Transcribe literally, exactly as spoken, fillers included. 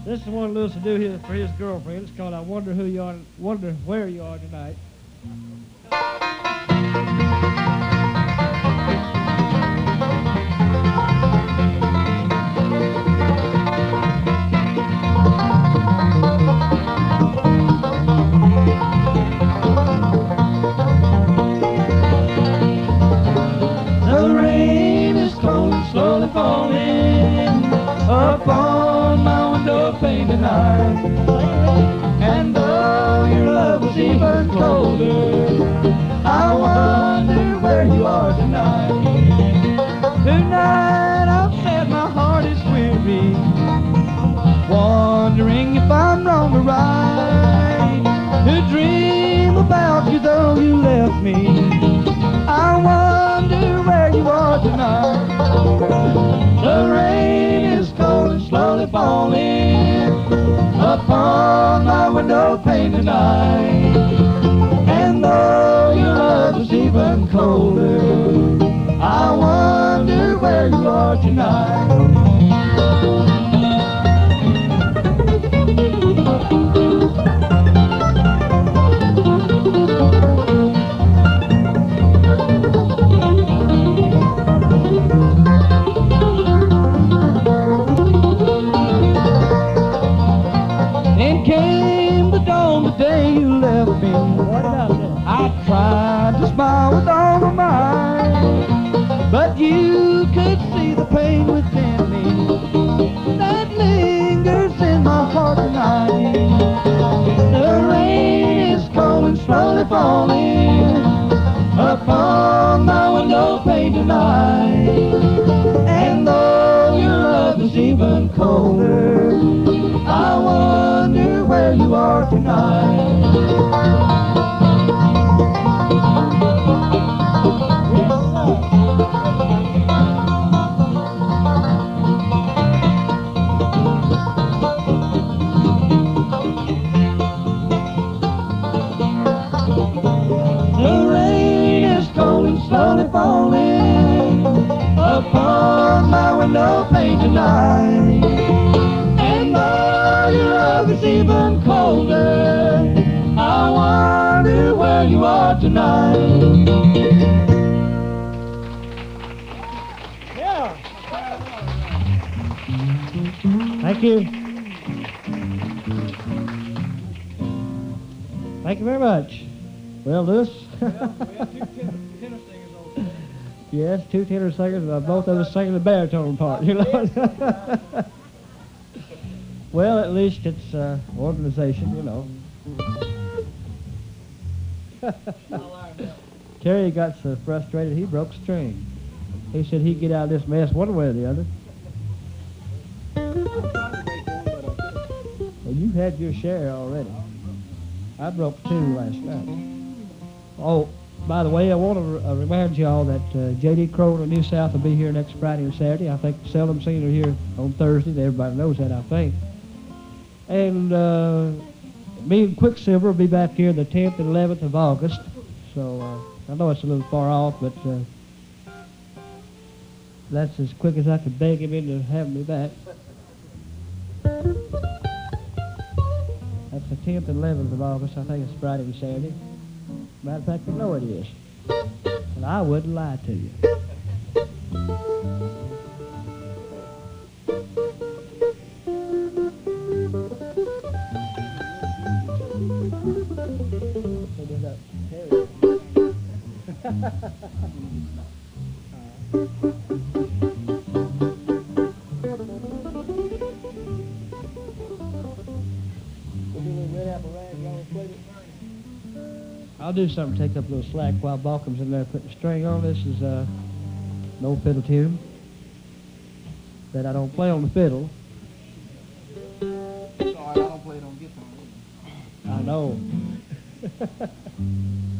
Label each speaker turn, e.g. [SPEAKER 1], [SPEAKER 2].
[SPEAKER 1] This is one Lewis to do his, for his girlfriend. It's called I Wonder Who You Are, Wonder Where You Are Tonight. The rain is cold and slowly falling upon my window pane tonight, and though your love was even colder, I wonder where you are tonight. Tonight I've said my heart is weary, wondering if I'm wrong or right, to dream about you though you left me. I wonder where you are tonight. The rain is cold and slowly falling upon my window pane tonight, and though your love is even colder, I wonder where you are tonight. I tried to smile with all my might, but you could see the pain within me that lingers in my heart tonight. The rain is cold and slowly falling upon my window pane tonight, and though your love is even colder, I wonder where you are tonight. Slowly falling upon my window pane tonight, and though your love is even colder, I wonder where you are tonight. Yeah. Thank you. Thank you very much. Well, Lewis. Yes, two tenor singers, uh, both of us singing the baritone part, you know. Well, at least it's uh, organization, you know. Terry got so frustrated he broke a string. He said he'd get out of this mess one way or the other. Well, you've had your share already. I broke two last night. Oh, by the way, I want to uh, remind you all that uh, J D Crow and New South will be here next Friday and Saturday. I think Seldom Seen are here on Thursday. Everybody knows that, I think. And uh, me and Quicksilver will be back here the tenth and eleventh of August. So uh, I know it's a little far off, but uh, that's as quick as I could beg him into having me back. That's the tenth and eleventh of August. I think it's Friday and Saturday. Matter of fact, I know it is. And I wouldn't lie to you. I'll do something to take up a little slack while Balcom's in there putting the string on. This is uh, an old fiddle tune that I don't play on the fiddle.
[SPEAKER 2] Sorry, I don't play it on guitar either.
[SPEAKER 1] I know.